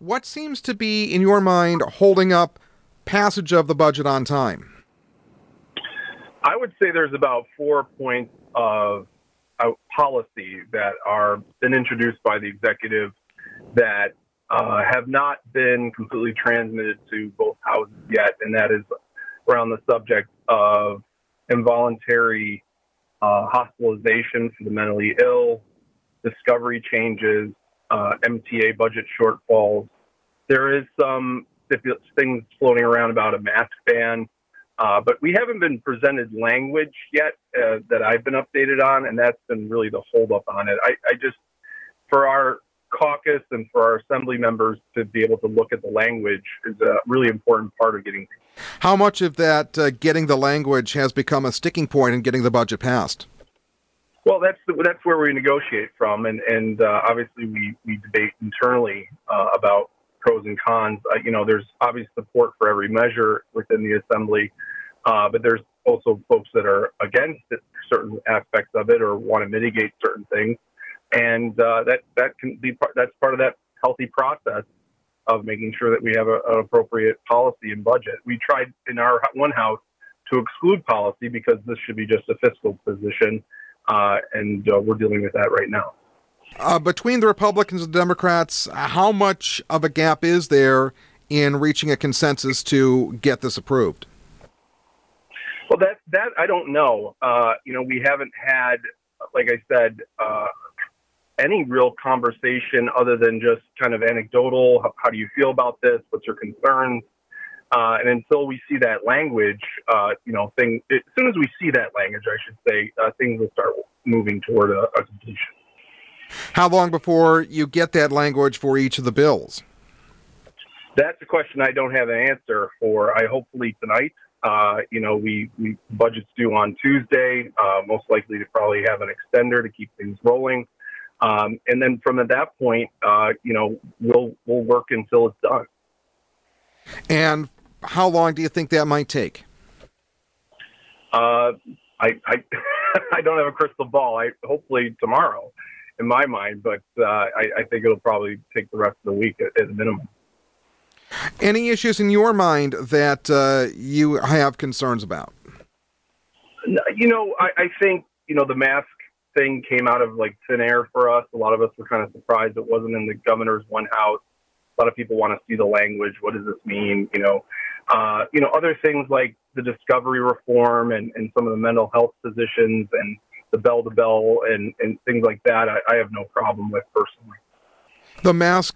what seems to be, in your mind, holding up passage of the budget on time? I would say there's about 4 points of policy that are been introduced by the executive that have not been completely transmitted to both houses yet, and that is around the subject of involuntary hospitalization for the mentally ill, discovery changes, MTA budget shortfalls. There is some things floating around about a mask ban, but we haven't been presented language yet that I've been updated on, and that's been really the holdup on it. I just, for our caucus and for our assembly members to be able to look at the language is a really important part of getting. How much of that getting the language has become a sticking point in getting the budget passed? Well, that's where we negotiate from, and obviously we debate internally about pros and cons. There's obvious support for every measure within the assembly, but there's also folks that are against certain aspects of it or want to mitigate certain things. And that's part of that healthy process of making sure that we have an appropriate policy and budget. We tried in our one house to exclude policy because this should be just a fiscal position, and we're dealing with that right now. Between the Republicans and Democrats, how much of a gap is there in reaching a consensus to get this approved? Well, that I don't know. We haven't had, like I said, any real conversation other than just kind of anecdotal. How do you feel about this? What's your concerns? And until we see that language, as soon as we see that language, I should say, things will start moving toward a completion. How long before you get that language for each of the bills? That's a question I don't have an answer for. Hopefully tonight. We budget's due on Tuesday. Most likely to probably have an extender to keep things rolling. And then from that point, we'll work until it's done. And how long do you think that might take? I don't have a crystal ball. Hopefully tomorrow, in my mind, but I think it'll probably take the rest of the week at a minimum. Any issues in your mind that you have concerns about? I think the mask thing came out of like thin air for us. A lot of us were kind of surprised it wasn't in the governor's one house. A lot of people want to see the language. What does this mean? Other things like the discovery reform and some of the mental health positions and the bell-to-bell and things like that, I have no problem with personally. The mask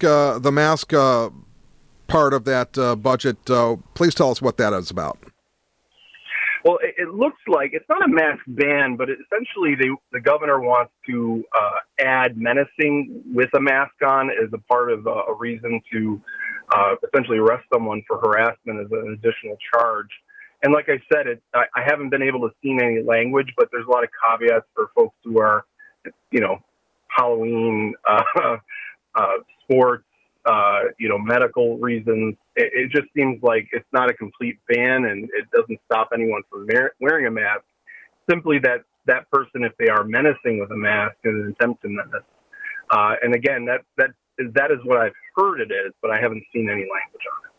part of that budget, please tell us what that is about. Well, it looks like it's not a mask ban, but essentially the governor wants to add menacing with a mask on as a part of a reason to essentially arrest someone for harassment as an additional charge. And like I said, I haven't been able to see any language, but there's a lot of caveats for folks who are, Halloween, sports, medical reasons. It just seems like it's not a complete ban and it doesn't stop anyone from wearing a mask. Simply that person, if they are menacing with a mask, is an attempt to menace. And again, that is what I've heard it is, but I haven't seen any language on it.